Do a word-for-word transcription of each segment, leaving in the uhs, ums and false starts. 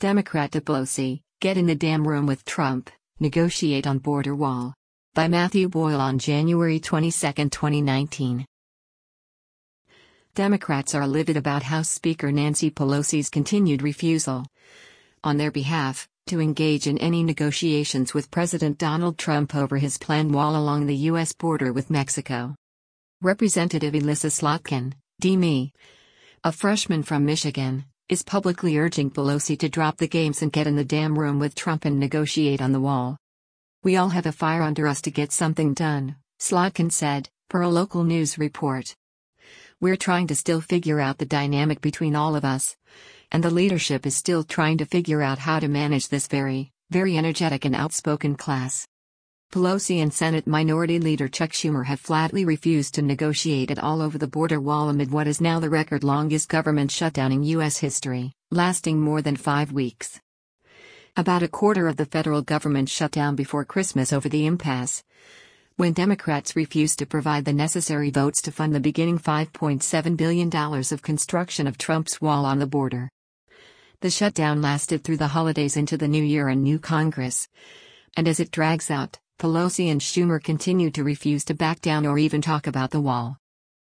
Democrat Pelosi, get in the damn room with Trump, negotiate on border wall. By Matthew Boyle on January twenty-second, twenty nineteen. Democrats are livid about House Speaker Nancy Pelosi's continued refusal, on their behalf, to engage in any negotiations with President Donald Trump over his planned wall along the U S border with Mexico. Representative Elissa Slotkin, D M I, a freshman from Michigan, is publicly urging Pelosi to drop the games and get in the damn room with Trump and negotiate on the wall. "We all have a fire under us to get something done," Slotkin said, per a local news report. "We're trying to still figure out the dynamic between all of us. And the leadership is still trying to figure out how to manage this very, very energetic and outspoken class." Pelosi and Senate Minority Leader Chuck Schumer have flatly refused to negotiate at all over the border wall amid what is now the record-longest government shutdown in U S history, lasting more than five weeks. About a quarter of the federal government shut down before Christmas over the impasse, when Democrats refused to provide the necessary votes to fund the beginning five point seven billion dollars of construction of Trump's wall on the border. The shutdown lasted through the holidays into the new year and new Congress. And as it drags out, Pelosi and Schumer continue to refuse to back down or even talk about the wall.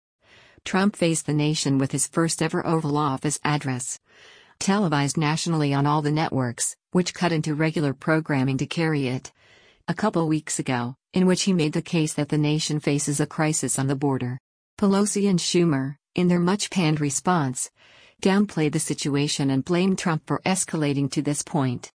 Trump faced the nation with his first ever Oval Office address, televised nationally on all the networks, which cut into regular programming to carry it, a couple weeks ago, in which he made the case that the nation faces a crisis on the border. Pelosi and Schumer, in their much-panned response, downplayed the situation and blamed Trump for escalating to this point.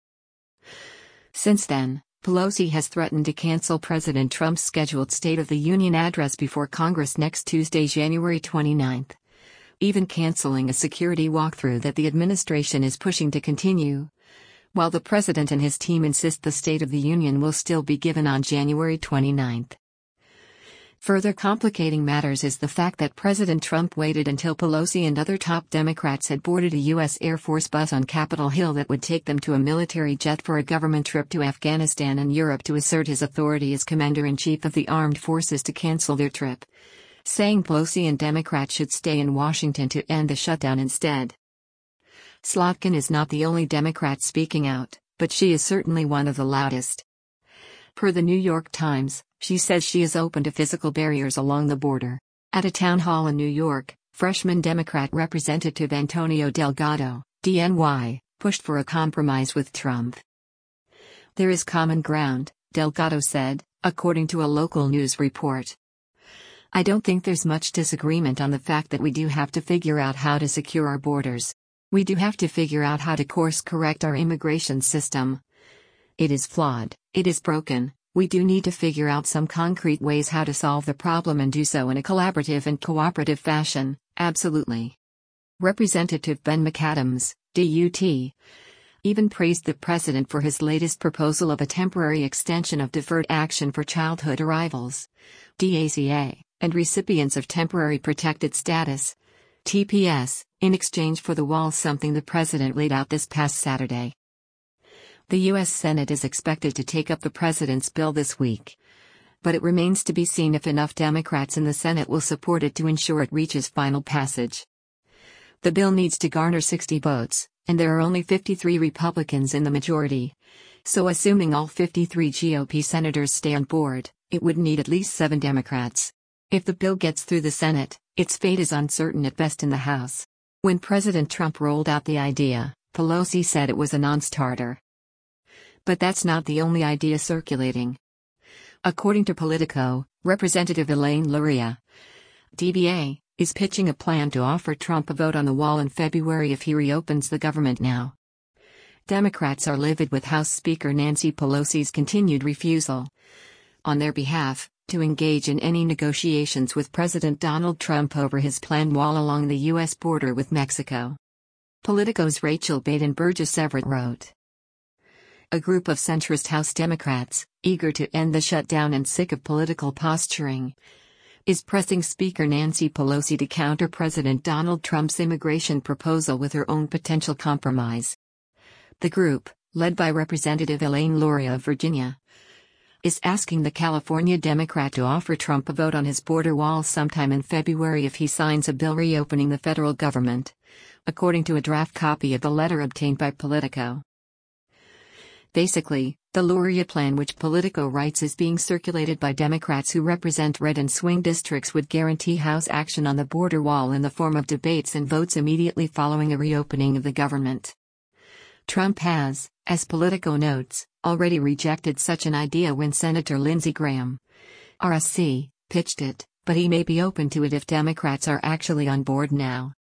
Since then, Pelosi has threatened to cancel President Trump's scheduled State of the Union address before Congress next Tuesday, January twenty-ninth, even canceling a security walkthrough that the administration is pushing to continue, while the president and his team insist the State of the Union will still be given on January twenty-ninth. Further complicating matters is the fact that President Trump waited until Pelosi and other top Democrats had boarded a U S Air Force bus on Capitol Hill that would take them to a military jet for a government trip to Afghanistan and Europe to assert his authority as Commander-in-Chief of the Armed Forces to cancel their trip, saying Pelosi and Democrats should stay in Washington to end the shutdown instead. Slotkin is not the only Democrat speaking out, but she is certainly one of the loudest. Per the New York Times, she says she is open to physical barriers along the border. At a town hall in New York, freshman Democrat Representative Antonio Delgado, D N Y, pushed for a compromise with Trump. "There is common ground," Delgado said, according to a local news report. "I don't think there's much disagreement on the fact that we do have to figure out how to secure our borders. We do have to figure out how to course correct our immigration system. It is flawed, it is broken. We do need to figure out some concrete ways how to solve the problem and do so in a collaborative and cooperative fashion, absolutely." Representative Ben McAdams, D U T, even praised the president for his latest proposal of a temporary extension of deferred action for childhood arrivals, D A C A, and recipients of temporary protected status, T P S, in exchange for the wall, something the president laid out this past Saturday. The U S Senate is expected to take up the president's bill this week, but it remains to be seen if enough Democrats in the Senate will support it to ensure it reaches final passage. The bill needs to garner sixty votes, and there are only fifty-three Republicans in the majority, so assuming all fifty-three G O P senators stay on board, it would need at least seven Democrats. If the bill gets through the Senate, its fate is uncertain at best in the House. When President Trump rolled out the idea, Pelosi said it was a non-starter. But that's not the only idea circulating. According to Politico, Representative Elaine Luria, D B A, is pitching a plan to offer Trump a vote on the wall in February if he reopens the government now. Democrats are livid with House Speaker Nancy Pelosi's continued refusal, on their behalf, to engage in any negotiations with President Donald Trump over his planned wall along the U S border with Mexico. Politico's Rachel Baden-Burgess Everett wrote, "A group of centrist House Democrats, eager to end the shutdown and sick of political posturing, is pressing Speaker Nancy Pelosi to counter President Donald Trump's immigration proposal with her own potential compromise." The group, led by Representative Elaine Luria of Virginia, is asking the California Democrat to offer Trump a vote on his border wall sometime in February if he signs a bill reopening the federal government, according to a draft copy of the letter obtained by Politico. Basically, the Luria plan, which Politico writes is being circulated by Democrats who represent red and swing districts, would guarantee House action on the border wall in the form of debates and votes immediately following a reopening of the government. Trump has, as Politico notes, already rejected such an idea when Senator Lindsey Graham, R S C, pitched it, but he may be open to it if Democrats are actually on board now.